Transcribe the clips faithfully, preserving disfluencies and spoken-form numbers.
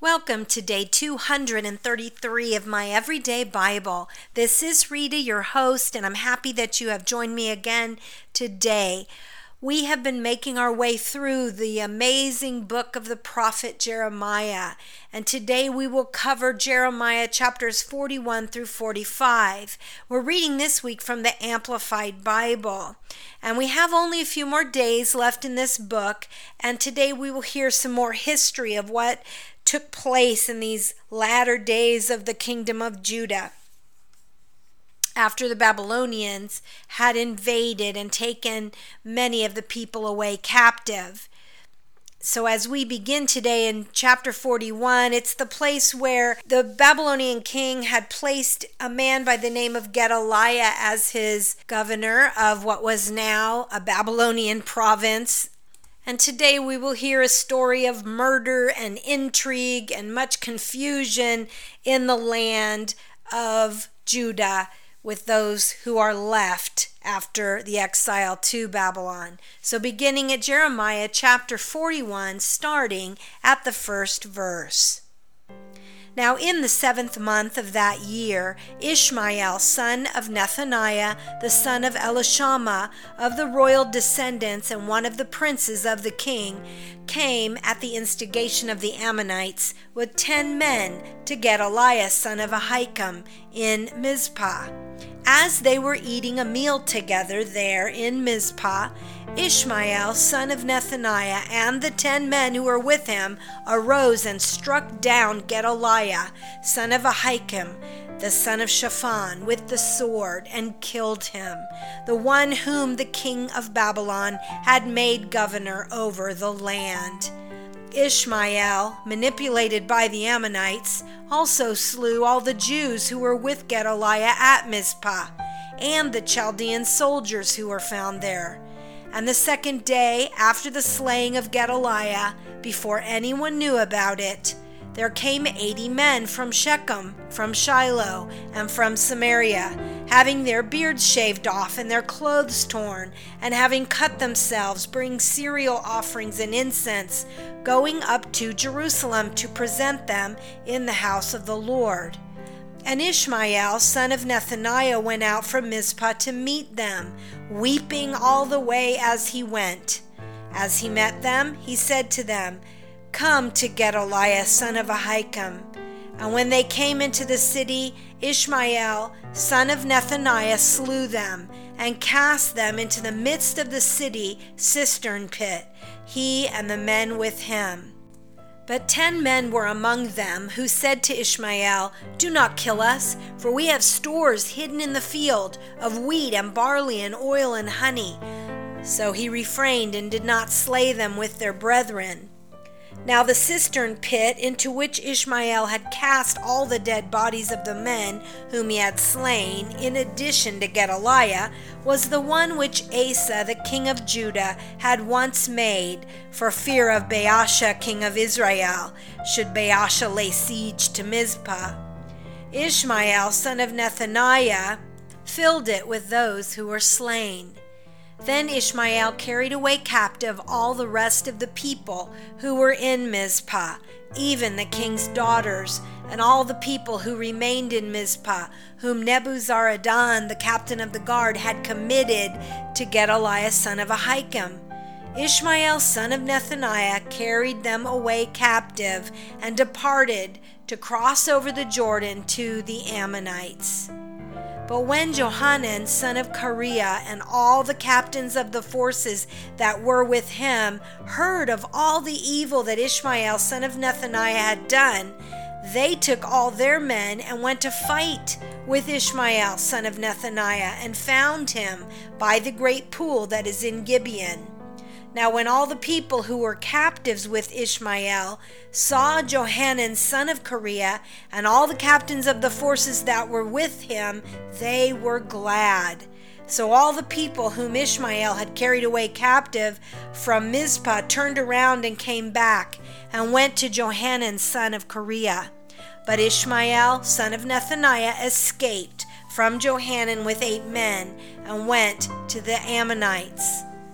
Welcome to day two hundred thirty-three of my Everyday Bible. This is Rita, your host, and I'm happy that you have joined me again today. We have been making our way through the amazing book of the prophet Jeremiah, and today we will cover Jeremiah chapters forty-one through forty-five. We're reading this week from the Amplified Bible, and we have only a few more days left in this book, and today we will hear some more history of what took place in these latter days of the kingdom of Judah, after the Babylonians had invaded and taken many of the people away captive. So as we begin today in chapter forty-one, it's the place where the Babylonian king had placed a man by the name of Gedaliah as his governor of what was now a Babylonian province. And today we will hear a story of murder and intrigue and much confusion in the land of Judah with those who are left after the exile to Babylon. So beginning at Jeremiah chapter forty-one, starting at the first verse. Now in the seventh month of that year, Ishmael, son of Nethaniah, the son of Elishama, of the royal descendants and one of the princes of the king, came at the instigation of the Ammonites with ten men to Gedaliah, son of Ahikam, in Mizpah. As they were eating a meal together there in Mizpah, Ishmael, son of Nethaniah, and the ten men who were with him arose and struck down Gedaliah, son of Ahikam, the son of Shaphan, with the sword, and killed him, the one whom the king of Babylon had made governor over the land. Ishmael, manipulated by the Ammonites, also slew all the Jews who were with Gedaliah at Mizpah, and the Chaldean soldiers who were found there. And the second day after the slaying of Gedaliah, before anyone knew about it, there came eighty men from Shechem, from Shiloh, and from Samaria, having their beards shaved off and their clothes torn, and having cut themselves, bring cereal offerings and incense, going up to Jerusalem to present them in the house of the Lord. And Ishmael, son of Nethaniah, went out from Mizpah to meet them, weeping all the way as he went. As he met them, he said to them, "Come to Gedaliah, son of Ahikam." And when they came into the city, Ishmael, son of Nethaniah, slew them, and cast them into the midst of the city cistern pit, he and the men with him. But ten men were among them who said to Ishmael, "Do not kill us, for we have stores hidden in the field of wheat and barley and oil and honey." So he refrained and did not slay them with their brethren. Now the cistern pit into which Ishmael had cast all the dead bodies of the men whom he had slain, in addition to Gedaliah, was the one which Asa, the king of Judah, had once made, for fear of Baasha, king of Israel, should Baasha lay siege to Mizpah. Ishmael, son of Nethaniah, filled it with those who were slain. Then Ishmael carried away captive all the rest of the people who were in Mizpah, even the king's daughters, and all the people who remained in Mizpah, whom Nebuzaradan, the captain of the guard, had committed to Gedaliah, son of Ahikam. Ishmael, son of Nethaniah, carried them away captive and departed to cross over the Jordan to the Ammonites. But when Johanan, son of Kareah, and all the captains of the forces that were with him heard of all the evil that Ishmael, son of Nethaniah, had done, they took all their men and went to fight with Ishmael, son of Nethaniah, and found him by the great pool that is in Gibeon. Now when all the people who were captives with Ishmael saw Johanan, son of Kareah, and all the captains of the forces that were with him, they were glad. So all the people whom Ishmael had carried away captive from Mizpah turned around and came back, and went to Johanan, son of Kareah. But Ishmael, son of Nethaniah, escaped from Johanan with eight men, and went to the Ammonites.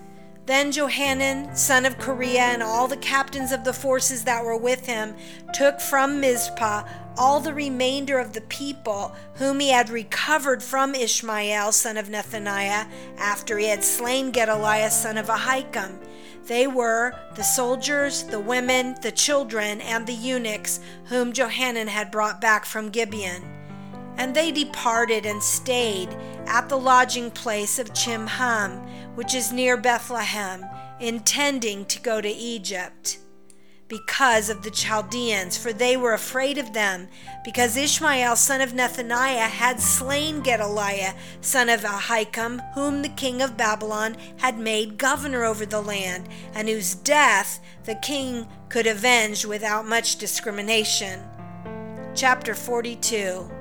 Then Johanan, son of Kareah, and all the captains of the forces that were with him took from Mizpah all the remainder of the people whom he had recovered from Ishmael, son of Nethaniah, after he had slain Gedaliah, son of Ahikam. They were the soldiers, the women, the children, and the eunuchs whom Johanan had brought back from Gibeon. And they departed and stayed at the lodging place of Chimham, which is near Bethlehem, intending to go to Egypt, because of the Chaldeans, for they were afraid of them, because Ishmael son of Nethaniah had slain Gedaliah son of Ahikam, whom the king of Babylon had made governor over the land, and whose death the king could avenge without much discrimination. Chapter forty-two.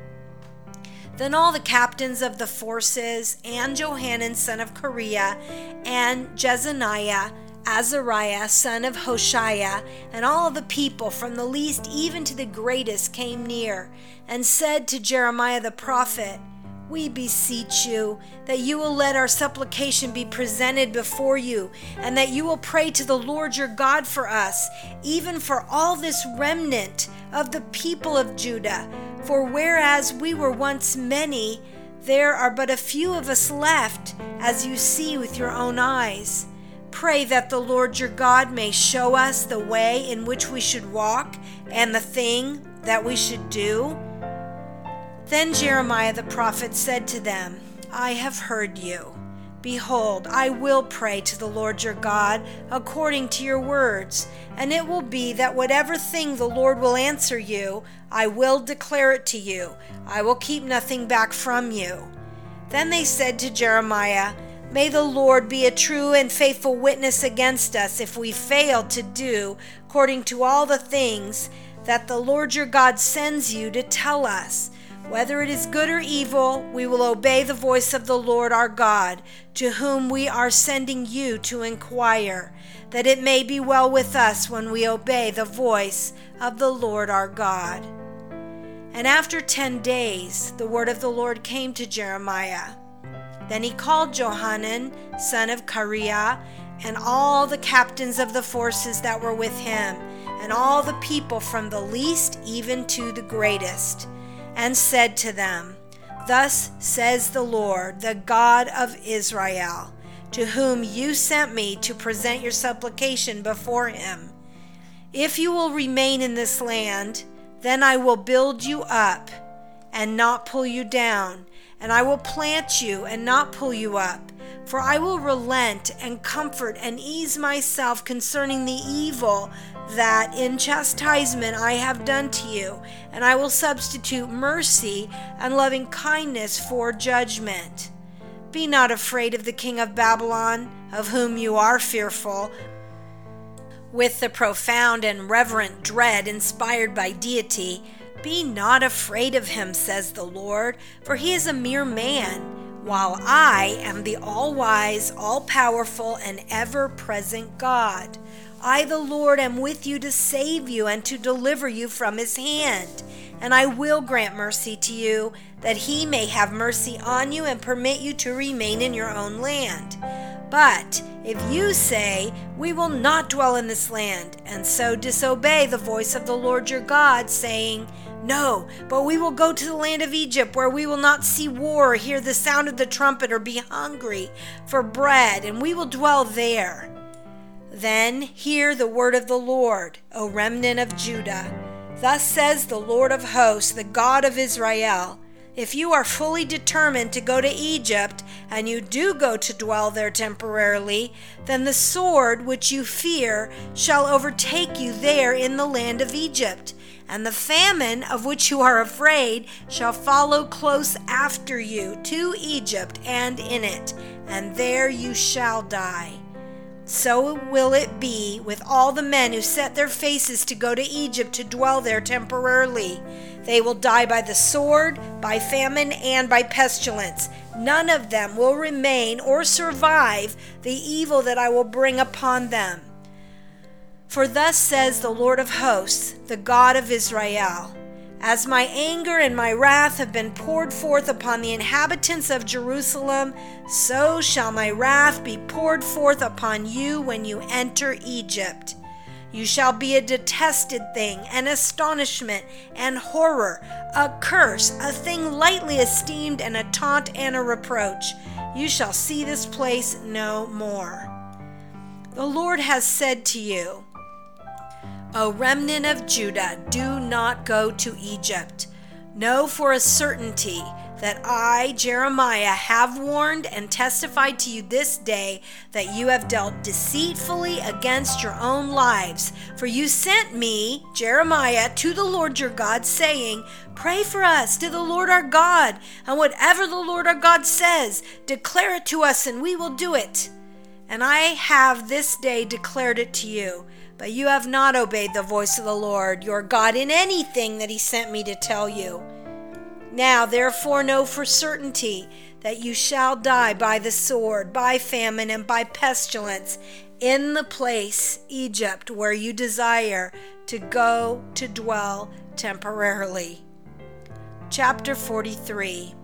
Then all the captains of the forces, and Johanan son of Kareah, and Jezaniah, Azariah son of Hoshaiah, and all the people from the least even to the greatest came near, and said to Jeremiah the prophet, We beseech you that you will let our supplication be presented before you, and that you will pray to the Lord your God for us, even for all this remnant of the people of Judah. For whereas we were once many, there are but a few of us left, as you see with your own eyes. Pray that the Lord your God may show us the way in which we should walk, and the thing that we should do. Then Jeremiah the prophet said to them, I have heard you. Behold, I will pray to the Lord your God according to your words, and it will be that whatever thing the Lord will answer you, I will declare it to you. I will keep nothing back from you. Then they said to Jeremiah, May the Lord be a true and faithful witness against us if we fail to do according to all the things that the Lord your God sends you to tell us. Whether it is good or evil, we will obey the voice of the Lord our God, to whom we are sending you to inquire, that it may be well with us when we obey the voice of the Lord our God. And after ten days, the word of the Lord came to Jeremiah. Then he called Johanan, son of Kareah, and all the captains of the forces that were with him, and all the people from the least even to the greatest, and said to them, Thus says the Lord, the God of Israel, to whom you sent me to present your supplication before him. If you will remain in this land, then I will build you up and not pull you down, and I will plant you and not pull you up. For I will relent and comfort and ease myself concerning the evil that in chastisement I have done to you, and I will substitute mercy and loving kindness for judgment. Be not afraid of the king of Babylon, of whom you are fearful, with the profound and reverent dread inspired by deity. Be not afraid of him, says the Lord, for he is a mere man, while I am the all-wise, all-powerful, and ever-present God. I, the Lord, am with you to save you and to deliver you from his hand. And I will grant mercy to you, that he may have mercy on you and permit you to remain in your own land. But if you say, We will not dwell in this land, and so disobey the voice of the Lord your God, saying, No, but we will go to the land of Egypt, where we will not see war, or hear the sound of the trumpet, or be hungry for bread, and we will dwell there. Then hear the word of the Lord, O remnant of Judah. Thus says the Lord of hosts, the God of Israel, if you are fully determined to go to Egypt, and you do go to dwell there temporarily, then the sword which you fear shall overtake you there in the land of Egypt, and the famine of which you are afraid shall follow close after you to Egypt and in it, and there you shall die. So will it be with all the men who set their faces to go to Egypt to dwell there temporarily. They will die by the sword, by famine, and by pestilence. None of them will remain or survive the evil that I will bring upon them. For thus says the Lord of hosts, the God of Israel, As my anger and my wrath have been poured forth upon the inhabitants of Jerusalem, so shall my wrath be poured forth upon you when you enter Egypt. You shall be a detested thing, an astonishment and horror, a curse, a thing lightly esteemed, and a taunt and a reproach. You shall see this place no more. The Lord has said to you, O remnant of Judah, do not go to Egypt. Know for a certainty that I, Jeremiah, have warned and testified to you this day that you have dealt deceitfully against your own lives. For you sent me, Jeremiah, to the Lord your God, saying, Pray for us to the Lord our God, and whatever the Lord our God says, declare it to us, and we will do it. And I have this day declared it to you. But you have not obeyed the voice of the Lord your God in anything that he sent me to tell you. Now therefore know for certainty that you shall die by the sword, by famine, and by pestilence in the place, Egypt, where you desire to go to dwell temporarily. Chapter forty-three.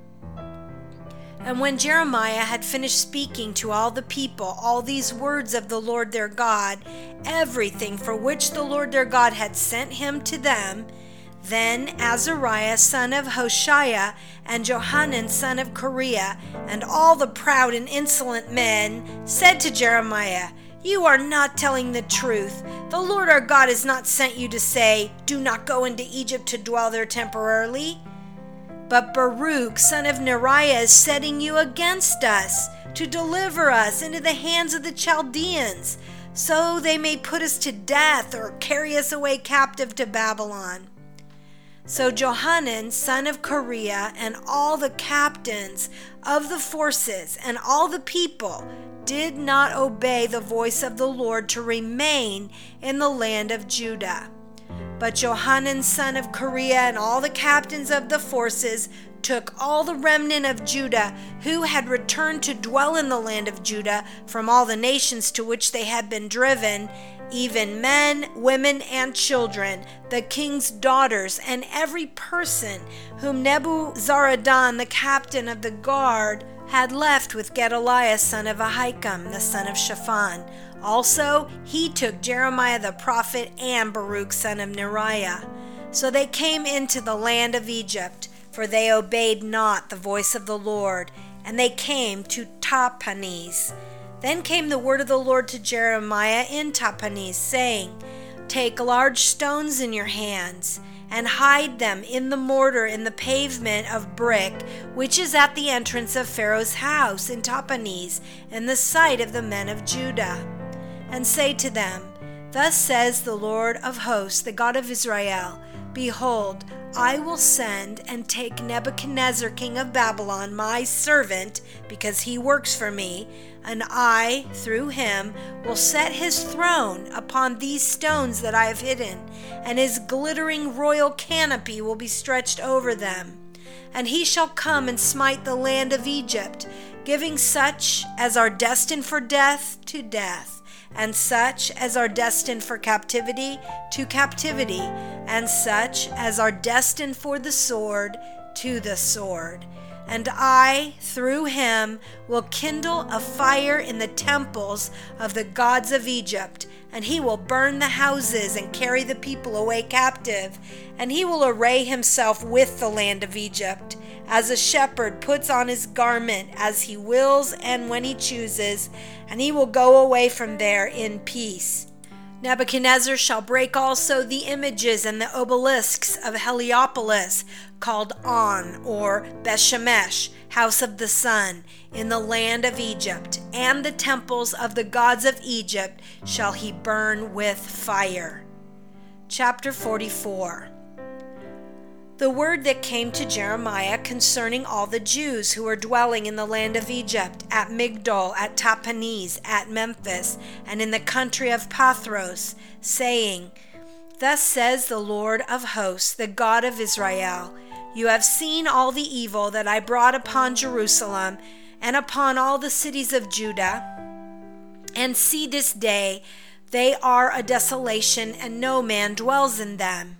And when Jeremiah had finished speaking to all the people all these words of the Lord their God, everything for which the Lord their God had sent him to them, then Azariah son of Hoshea and Johanan son of Kareah and all the proud and insolent men said to Jeremiah, You are not telling the truth. The Lord our God has not sent you to say, Do not go into Egypt to dwell there temporarily. But Baruch, son of Neriah, is setting you against us to deliver us into the hands of the Chaldeans, so they may put us to death or carry us away captive to Babylon. So Johanan, son of Kareah, and all the captains of the forces and all the people did not obey the voice of the Lord to remain in the land of Judah. But Johanan, son of Kareah, and all the captains of the forces took all the remnant of Judah who had returned to dwell in the land of Judah from all the nations to which they had been driven, even men, women, and children, the king's daughters, and every person whom Nebuzaradan, the captain of the guard, had left with Gedaliah, son of Ahikam, the son of Shaphan. Also, he took Jeremiah the prophet and Baruch, son of Neriah. So they came into the land of Egypt, for they obeyed not the voice of the Lord, and they came to Tahpanhes. Then came the word of the Lord to Jeremiah in Tahpanhes, saying, Take large stones in your hands, and hide them in the mortar in the pavement of brick, which is at the entrance of Pharaoh's house in Tahpanhes, in the sight of the men of Judah. And say to them, Thus says the Lord of hosts, the God of Israel, Behold, I will send and take Nebuchadnezzar king of Babylon, my servant, because he works for me, and I, through him, will set his throne upon these stones that I have hidden, and his glittering royal canopy will be stretched over them. And he shall come and smite the land of Egypt, giving such as are destined for death to death, and such as are destined for captivity to captivity, and such as are destined for the sword to the sword. And I, through him, will kindle a fire in the temples of the gods of Egypt, and he will burn the houses and carry the people away captive, and he will array himself with the land of Egypt, as a shepherd puts on his garment as he wills and when he chooses, and he will go away from there in peace. Nebuchadnezzar shall break also the images and the obelisks of Heliopolis, called On, or Bethshemesh, house of the sun, in the land of Egypt, and the temples of the gods of Egypt shall he burn with fire. Chapter forty-four. The word that came to Jeremiah concerning all the Jews who were dwelling in the land of Egypt, at Migdol, at Tahpanhes, at Memphis, and in the country of Pathros, saying, Thus says the Lord of hosts, the God of Israel, You have seen all the evil that I brought upon Jerusalem and upon all the cities of Judah, and see this day they are a desolation, and no man dwells in them.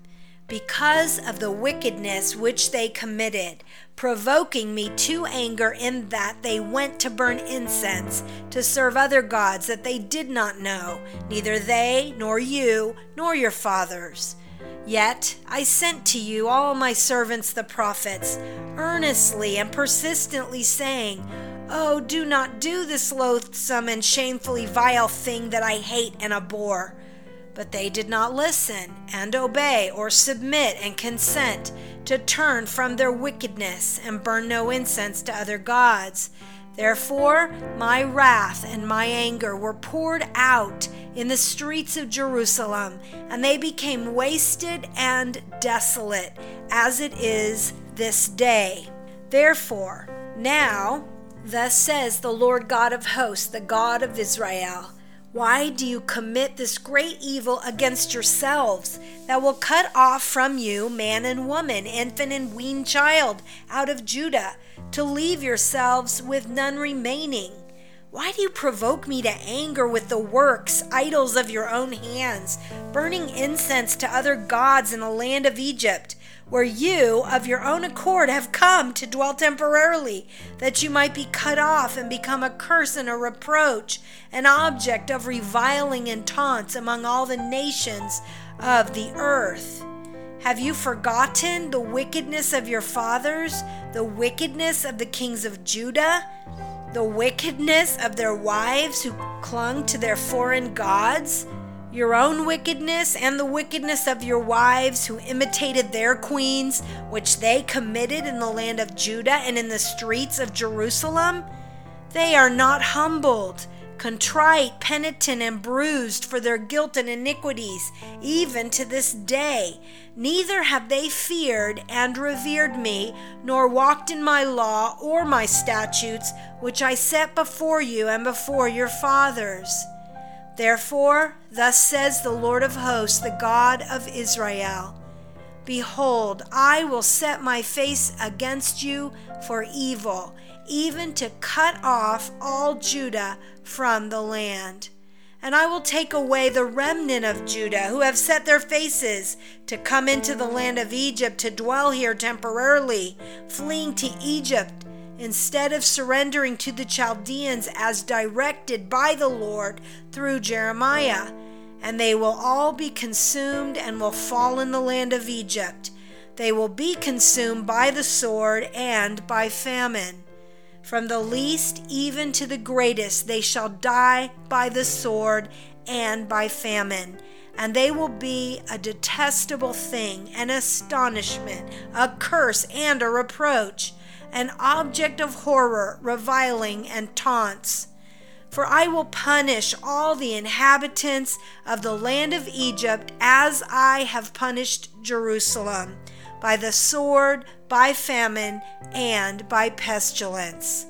because of the wickedness which they committed, provoking me to anger in that they went to burn incense, to serve other gods that they did not know, neither they, nor you, nor your fathers. Yet I sent to you all my servants the prophets, earnestly and persistently saying, Oh, do not do this loathsome and shamefully vile thing that I hate and abhor. But they did not listen and obey or submit and consent to turn from their wickedness and burn no incense to other gods. Therefore my wrath and my anger were poured out in the streets of Jerusalem, and they became wasted and desolate, as it is this day. Therefore now, thus says the Lord God of hosts, the God of Israel, why do you commit this great evil against yourselves, that will cut off from you man and woman, infant and weaned child, out of Judah, to leave yourselves with none remaining? Why do you provoke me to anger with the works, idols of your own hands, burning incense to other gods in the land of Egypt, where you of your own accord have come to dwell temporarily, that you might be cut off and become a curse and a reproach, an object of reviling and taunts among all the nations of the earth? Have you forgotten the wickedness of your fathers, the wickedness of the kings of Judah, the wickedness of their wives who clung to their foreign gods? Your own wickedness and the wickedness of your wives who imitated their queens, which they committed in the land of Judah and in the streets of Jerusalem? They are not humbled, contrite, penitent, and bruised for their guilt and iniquities, even to this day. Neither have they feared and revered me, nor walked in my law or my statutes, which I set before you and before your fathers. Therefore, thus says the Lord of hosts, the God of Israel, Behold, I will set my face against you for evil, even to cut off all Judah from the land. And I will take away the remnant of Judah who have set their faces to come into the land of Egypt to dwell here temporarily, fleeing to Egypt, instead of surrendering to the Chaldeans as directed by the Lord through Jeremiah. And they will all be consumed and will fall in the land of Egypt. They will be consumed by the sword and by famine. From the least even to the greatest they shall die by the sword and by famine. And they will be a detestable thing, an astonishment, a curse, and a reproach, an object of horror, reviling, and taunts. For I will punish all the inhabitants of the land of Egypt as I have punished Jerusalem, by the sword, by famine, and by pestilence.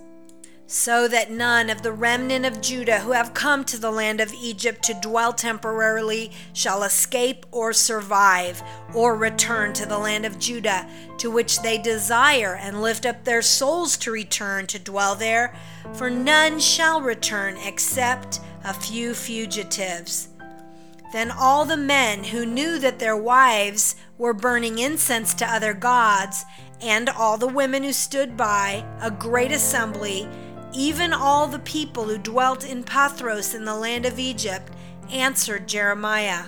So that none of the remnant of Judah who have come to the land of Egypt to dwell temporarily shall escape or survive, or return to the land of Judah, to which they desire and lift up their souls to return to dwell there, for none shall return except a few fugitives. Then all the men who knew that their wives were burning incense to other gods, and all the women who stood by, a great assembly, even all the people who dwelt in Pathros in the land of Egypt, answered Jeremiah,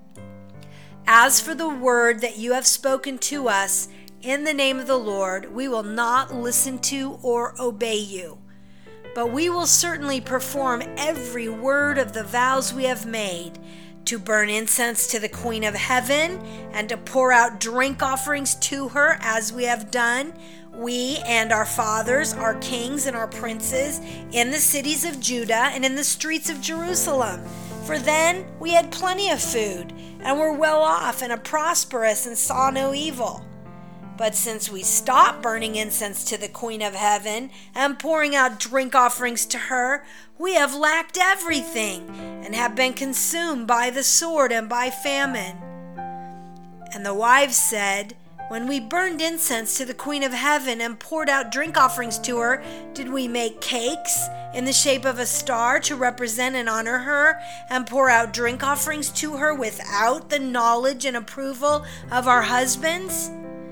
As for the word that you have spoken to us in the name of the Lord, we will not listen to or obey you. But we will certainly perform every word of the vows we have made, to burn incense to the Queen of Heaven, and to pour out drink offerings to her, as we have done, we and our fathers, our kings and our princes, in the cities of Judah and in the streets of Jerusalem. For then we had plenty of food, and were well off, and are prosperous, and saw no evil. But since we stopped burning incense to the Queen of Heaven, and pouring out drink offerings to her, we have lacked everything, and have been consumed by the sword and by famine. And the wives said, When we burned incense to the Queen of Heaven and poured out drink offerings to her, did we make cakes in the shape of a star to represent and honor her, and pour out drink offerings to her without the knowledge and approval of our husbands?"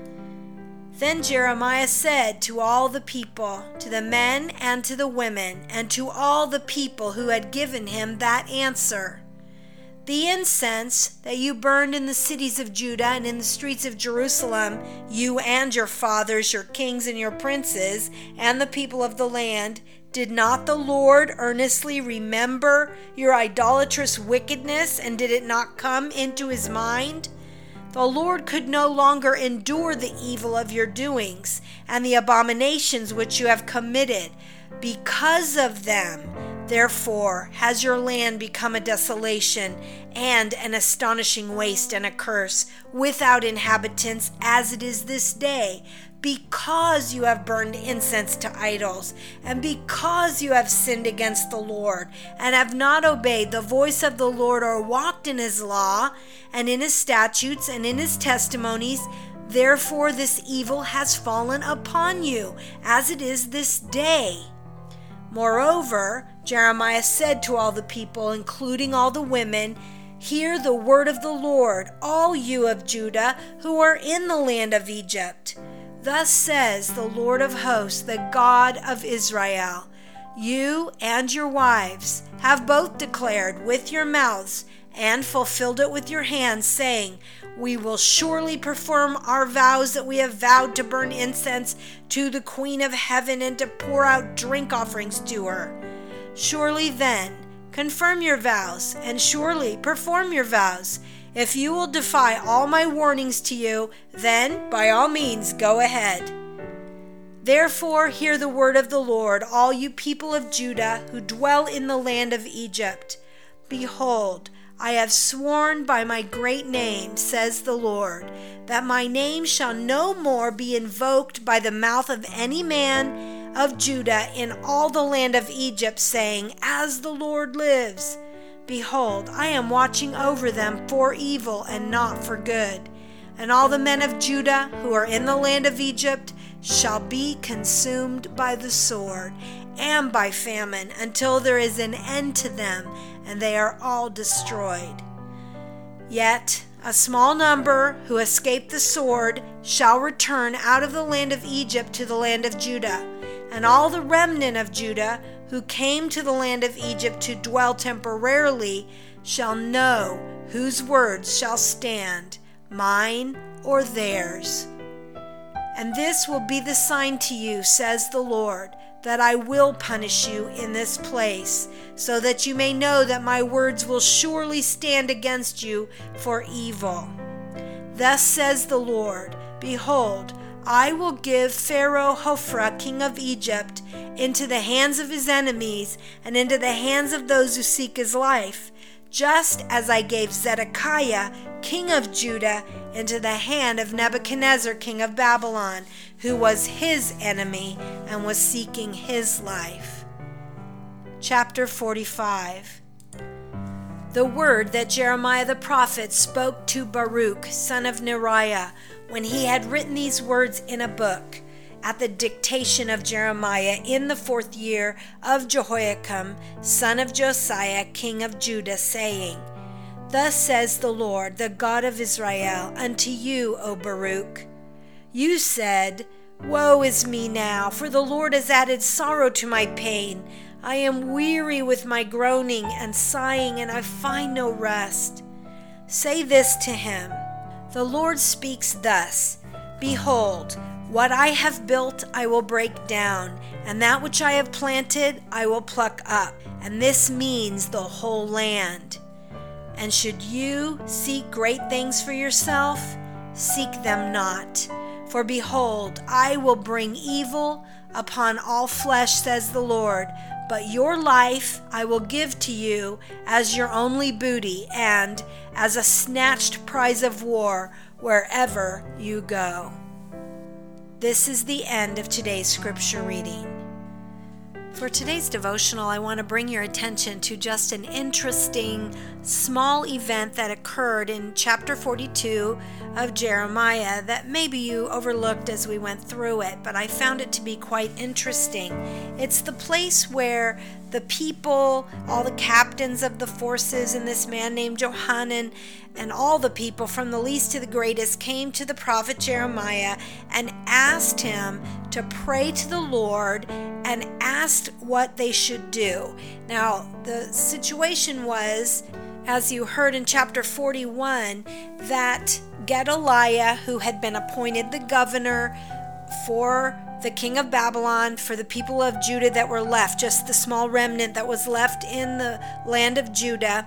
Then Jeremiah said to all the people, to the men and to the women, and to all the people who had given him that answer, "The incense that you burned in the cities of Judah and in the streets of Jerusalem, you and your fathers, your kings and your princes, and the people of the land, did not the Lord earnestly remember your idolatrous wickedness, and did it not come into his mind? The Lord could no longer endure the evil of your doings and the abominations which you have committed. Because of them, therefore, has your land become a desolation and an astonishing waste and a curse, without inhabitants, as it is this day, because you have burned incense to idols, and because you have sinned against the Lord, and have not obeyed the voice of the Lord, or walked in his law, and in his statutes, and in his testimonies. Therefore this evil has fallen upon you, as it is this day." Moreover, Jeremiah said to all the people, including all the women, "Hear the word of the Lord, all you of Judah who are in the land of Egypt. Thus says the Lord of hosts, the God of Israel, you and your wives have both declared with your mouths and fulfilled it with your hands, saying, we will surely perform our vows that we have vowed to burn incense to the Queen of Heaven and to pour out drink offerings to her. Surely then, confirm your vows, and surely perform your vows. If you will defy all my warnings to you, then by all means go ahead. Therefore hear the word of the Lord, all you people of Judah who dwell in the land of Egypt. Behold, I have sworn by my great name, says the Lord, that my name shall no more be invoked by the mouth of any man of Judah in all the land of Egypt, saying, as the Lord lives. Behold, I am watching over them for evil and not for good. And all the men of Judah who are in the land of Egypt shall be consumed by the sword and by famine until there is an end to them, and they are all destroyed. Yet a small number who escape the sword shall return out of the land of Egypt to the land of Judah, and all the remnant of Judah who came to the land of Egypt to dwell temporarily shall know whose words shall stand, mine or theirs. And this will be the sign to you, says the Lord, that I will punish you in this place, so that you may know that my words will surely stand against you for evil. Thus says the Lord, behold, I will give Pharaoh Hophra, king of Egypt, into the hands of his enemies and into the hands of those who seek his life, just as I gave Zedekiah, king of Judah, into the hand of Nebuchadnezzar, king of Babylon, who was his enemy and was seeking his life. Chapter forty-five. The word that Jeremiah the prophet spoke to Baruch, son of Neriah, when he had written these words in a book, at the dictation of Jeremiah in the fourth year of Jehoiakim, son of Josiah, king of Judah, saying, Thus says the Lord, the God of Israel, unto you, O Baruch. You said, Woe is me now, for the Lord has added sorrow to my pain. I am weary with my groaning and sighing, and I find no rest. Say this to him, The Lord speaks thus, Behold, what I have built I will break down, and that which I have planted I will pluck up, and this means the whole land. And should you seek great things for yourself, seek them not. For behold, I will bring evil upon all flesh, says the Lord, but your life I will give to you as your only booty, and as a snatched prize of war wherever you go. This is the end of today's scripture reading. For today's devotional, I want to bring your attention to just an interesting small event that occurred in chapter forty-two of Jeremiah that maybe you overlooked as we went through it, but I found it to be quite interesting. It's the place where the people, all the captains of the forces, and this man named Johanan, and all the people from the least to the greatest came to the prophet Jeremiah and asked him to pray to the Lord and asked what they should do. Now, the situation was, as you heard in chapter forty-one, that Gedaliah, who had been appointed the governor for the king of Babylon, for the people of Judah that were left, just the small remnant that was left in the land of Judah,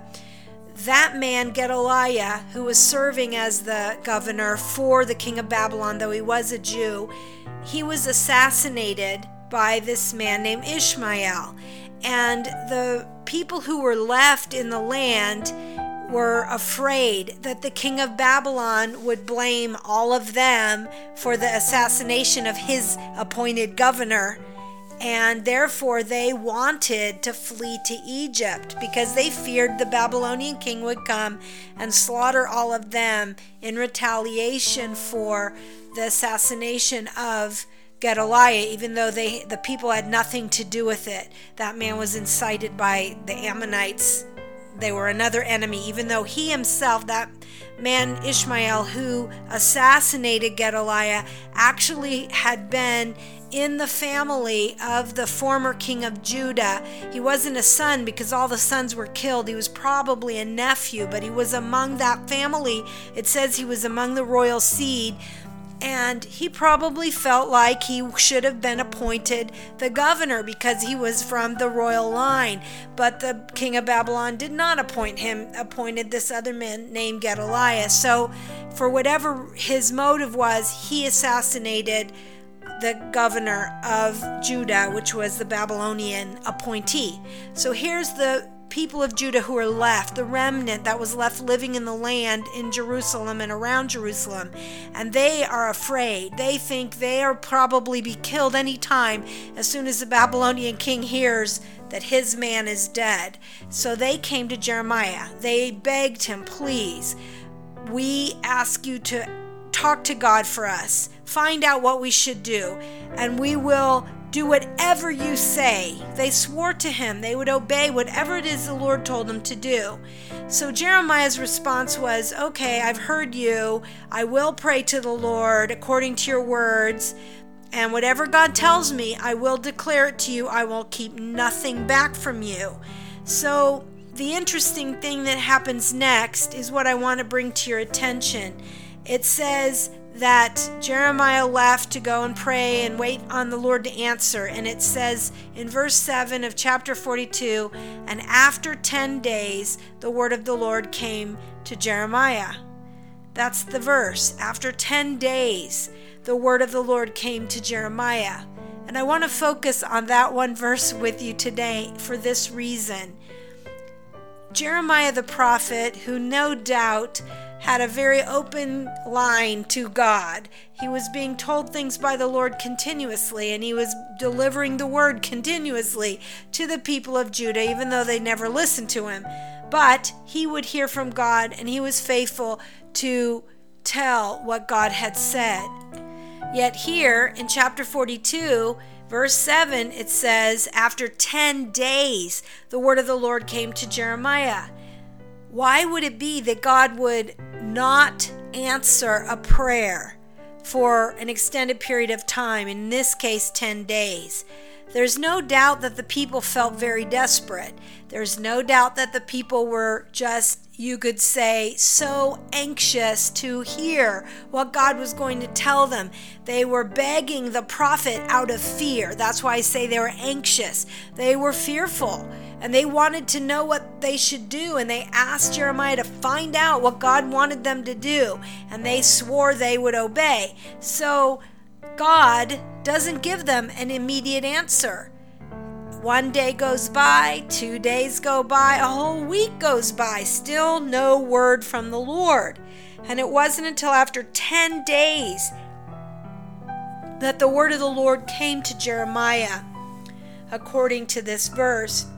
that man Gedaliah, who was serving as the governor for the king of Babylon, though he was a Jew, he was assassinated by this man named Ishmael. And the people who were left in the land were afraid that the king of Babylon would blame all of them for the assassination of his appointed governor, and therefore they wanted to flee to Egypt because they feared the Babylonian king would come and slaughter all of them in retaliation for the assassination of Gedaliah, even though they the people had nothing to do with it. That man was incited by the Ammonites. They were another enemy, even though he himself, that man Ishmael who assassinated Gedaliah, actually had been in the family of the former king of Judah. He wasn't a son because all the sons were killed. He was probably a nephew, but he was among that family. It says he was among the royal seed. And he probably felt like he should have been appointed the governor because he was from the royal line. But the king of Babylon did not appoint him, appointed this other man named Gedaliah. So for whatever his motive was, he assassinated the governor of Judah, which was the Babylonian appointee. So here's the people of Judah who are left, the remnant that was left living in the land in Jerusalem and around Jerusalem, and they are afraid. They think they'll probably be killed any time as soon as the Babylonian king hears that his man is dead. So they came to Jeremiah. They begged him, please, we ask you to talk to God for us, find out what we should do, and we will do whatever you say. They swore to him they would obey whatever it is the Lord told them to do. So Jeremiah's response was, okay, I've heard you. I will pray to the Lord according to your words, and whatever God tells me, I will declare it to you. I will keep nothing back from you. So the interesting thing that happens next is what I want to bring to your attention. It says that Jeremiah left to go and pray and wait on the Lord to answer. And it says in verse seven of chapter forty-two, and after ten days, the word of the Lord came to Jeremiah. That's the verse. After ten days, the word of the Lord came to Jeremiah. And I want to focus on that one verse with you today for this reason. Jeremiah the prophet, who no doubt had a very open line to God. He was being told things by the Lord continuously, and he was delivering the word continuously to the people of Judah, even though they never listened to him. But he would hear from God, and he was faithful to tell what God had said. Yet here in chapter forty-two, verse seven, it says, after ten days, the word of the Lord came to Jeremiah. Why would it be that God would not answer a prayer for an extended period of time, in this case ten days? There's no doubt that the people felt very desperate. There's no doubt that the people were just, you could say, so anxious to hear what God was going to tell them. They were begging the prophet out of fear. That's why I say they were anxious. They were fearful, and they wanted to know what they should do, and they asked Jeremiah to find out what God wanted them to do, and they swore they would obey. So God doesn't give them an immediate answer. One day goes by, two days go by, a whole week goes by, still no word from the Lord. And it wasn't until after ten days that the word of the Lord came to Jeremiah. according to this verse.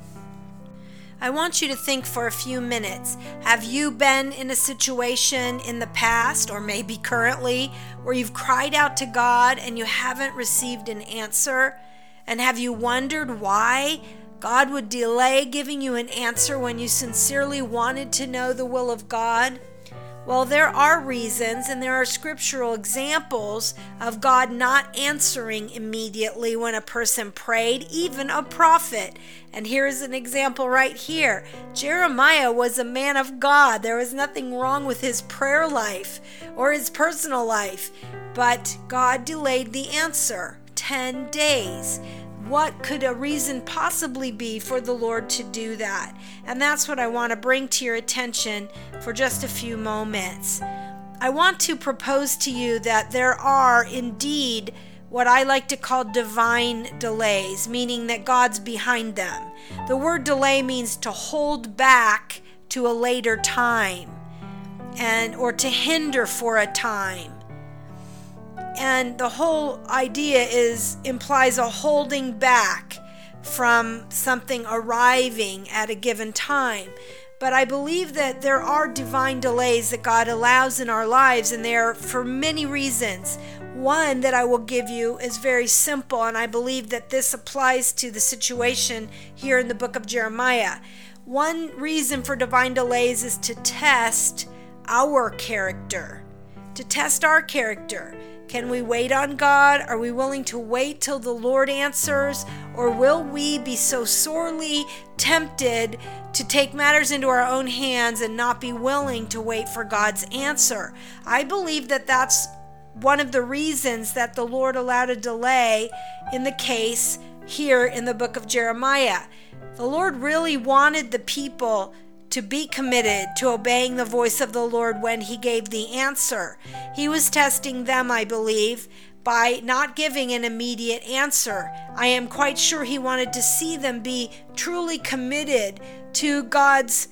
I want you to think for a few minutes. Have you been in a situation in the past, or maybe currently, where you've cried out to God and you haven't received an answer? And have you wondered why God would delay giving you an answer when you sincerely wanted to know the will of God? Well, there are reasons, and there are scriptural examples of God not answering immediately when a person prayed, even a prophet. And here's an example right here. Jeremiah was a man of God. There was nothing wrong with his prayer life or his personal life, but God delayed the answer ten days. What could a reason possibly be for the Lord to do that? And that's what I want to bring to your attention for just a few moments. I want to propose to you that there are indeed what I like to call divine delays, meaning that God's behind them. The word delay means to hold back to a later time, and or to hinder for a time. And the whole idea is implies a holding back from something arriving at a given time. But I believe that there are divine delays that God allows in our lives, and they are for many reasons. One that I will give you is very simple, and I believe that this applies to the situation here in the book of Jeremiah. One reason for divine delays is to test our character, to test our character. Can we wait on God? Are we willing to wait till the Lord answers? Or will we be so sorely tempted to take matters into our own hands and not be willing to wait for God's answer? I believe that that's one of the reasons that the Lord allowed a delay in the case here in the book of Jeremiah. The Lord really wanted the people to be committed to obeying the voice of the Lord when he gave the answer. He was testing them, I believe, by not giving an immediate answer. I am quite sure he wanted to see them be truly committed to God's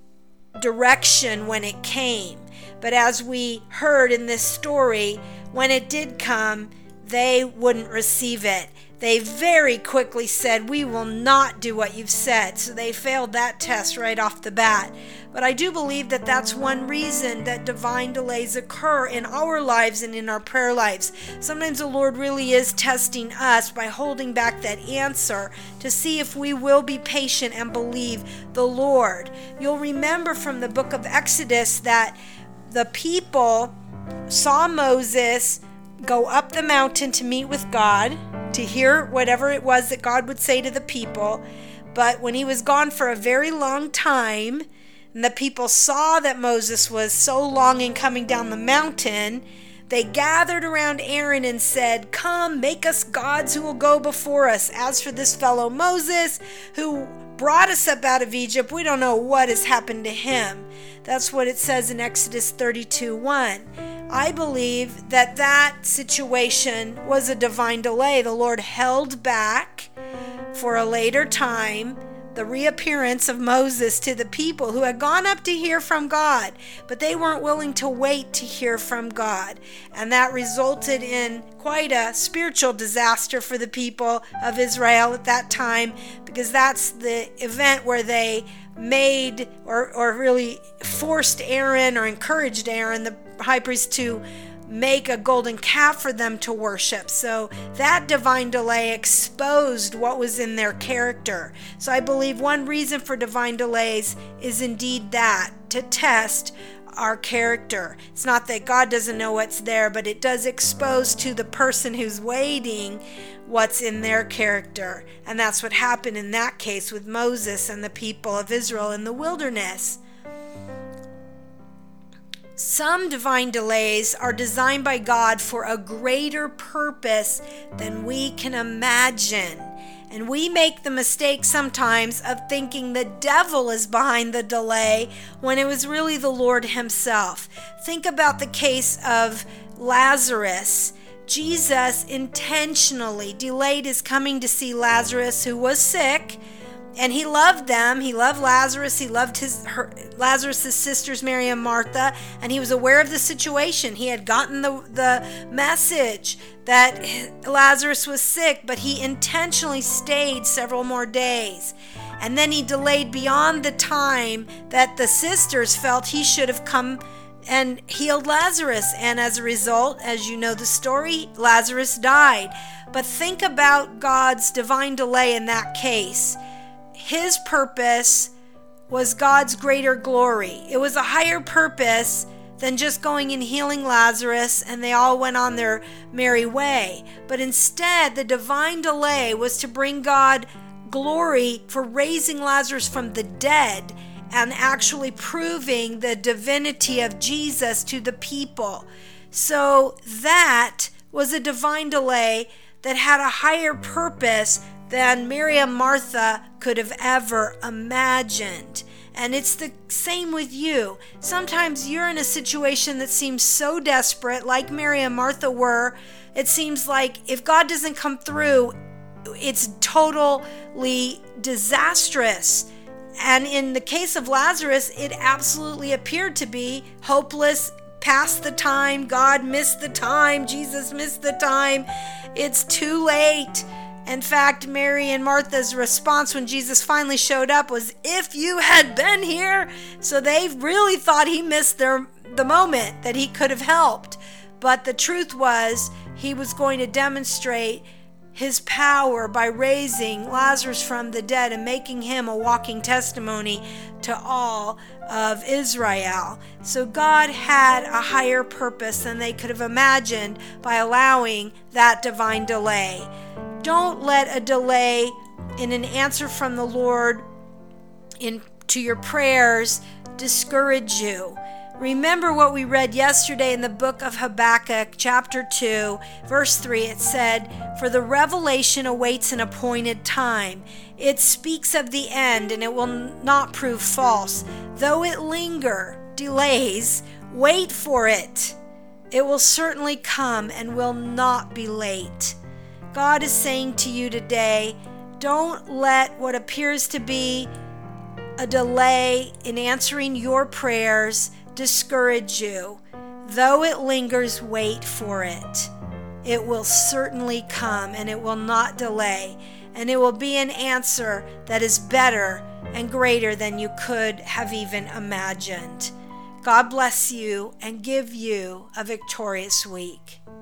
direction when it came. But as we heard in this story, when it did come, they wouldn't receive it. They very quickly said, "We will not do what you've said." So they failed that test right off the bat. But I do believe that that's one reason that divine delays occur in our lives and in our prayer lives. Sometimes the Lord really is testing us by holding back that answer to see if we will be patient and believe the Lord. You'll remember from the book of Exodus that the people saw Moses go up the mountain to meet with God, to hear whatever it was that God would say to the people. But when he was gone for a very long time, and the people saw that Moses was so long in coming down the mountain, they gathered around Aaron and said, "Come, make us gods who will go before us. As for this fellow Moses, who brought us up out of Egypt, we don't know what has happened to him." That's what it says in Exodus thirty-two one. I believe that that situation was a divine delay. The Lord held back for a later time the reappearance of Moses to the people who had gone up to hear from God, but they weren't willing to wait to hear from God. And that resulted in quite a spiritual disaster for the people of Israel at that time, because that's the event where they made or, or really forced Aaron or encouraged Aaron, the high priest, to make a golden calf for them to worship. So that divine delay exposed what was in their character. So I believe one reason for divine delays is indeed that, to test our character. It's not that God doesn't know what's there, but it does expose to the person who's waiting what's in their character. And that's what happened in that case with Moses and the people of Israel in the wilderness. Some divine delays are designed by God for a greater purpose than we can imagine. And we make the mistake sometimes of thinking the devil is behind the delay when it was really the Lord himself. Think about the case of Lazarus. Jesus intentionally delayed his coming to see Lazarus, who was sick, And he loved them. He loved Lazarus. He loved his her, Lazarus' sisters, Mary and Martha. And he was aware of the situation. He had gotten the, the message that Lazarus was sick, but he intentionally stayed several more days. And then he delayed beyond the time that the sisters felt he should have come and healed Lazarus. And as a result, as you know the story, Lazarus died. But think about God's divine delay in that case. His purpose was God's greater glory. It was a higher purpose than just going and healing Lazarus and they all went on their merry way. But instead, the divine delay was to bring God glory for raising Lazarus from the dead and actually proving the divinity of Jesus to the people. So that was a divine delay that had a higher purpose than Mary and Martha could have ever imagined. And it's the same with you. Sometimes you're in a situation that seems so desperate, like Mary and Martha were. It seems like if God doesn't come through, it's totally disastrous. And in the case of Lazarus, it absolutely appeared to be hopeless, past the time. God missed the time. Jesus missed the time. It's too late. In fact, Mary and Martha's response when Jesus finally showed up was, "If you had been here." So they really thought he missed their the moment that he could have helped. But the truth was, he was going to demonstrate his power by raising Lazarus from the dead and making him a walking testimony to all of Israel. So God had a higher purpose than they could have imagined by allowing that divine delay. Don't let a delay in an answer from the Lord in to your prayers discourage you. Remember what we read yesterday in the book of Habakkuk, chapter two, verse three. It said, "For the revelation awaits an appointed time. It speaks of the end, and it will not prove false. Though it linger, delays, wait for it. It will certainly come and will not be late." God is saying to you today, don't let what appears to be a delay in answering your prayers discourage you. Though it lingers, wait for it. It will certainly come and it will not delay. And it will be an answer that is better and greater than you could have even imagined. God bless you and give you a victorious week.